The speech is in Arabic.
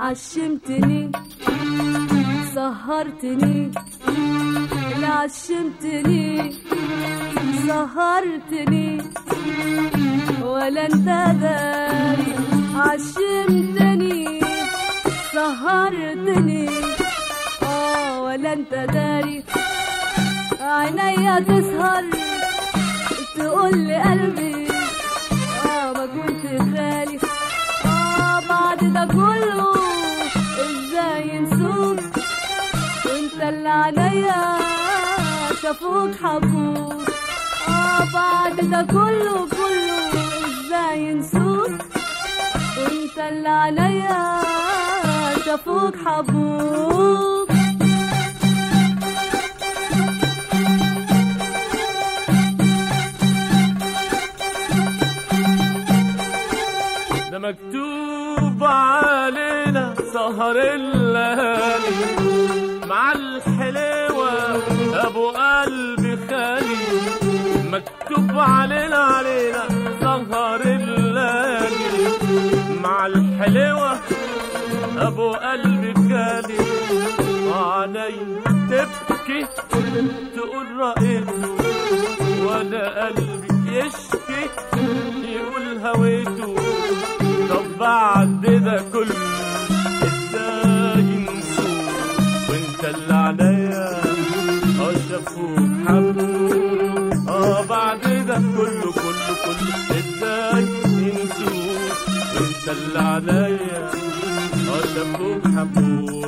عشمتني سهرتني عشمتني سهرتني ولا انت داري عشمتني سهرتني ولا انت داري عينيا تسهر تقول لي قلبي ما كنت غالي بعد ده كله ازاي نسوك وانت اللي عينيا شافوك حبوك بعد ده كله ازاي نسوك وانت اللي عينيا شافوك حبوك ده مكتوب علينا سهر الليالي مع الحلوة ابو قلبي خالي مكتوب علينا سهر الليالي مع الحلوة ابو قلبي خالي عيني تبكي تقول رأيته وانا قلبي يشكي يقول هويته طب بعد ده كله ازاي نسوق وانت اللي عليا شافوك حبوك بعد ده كله ازاي نسوق وانت اللي عليا شافوك حبوك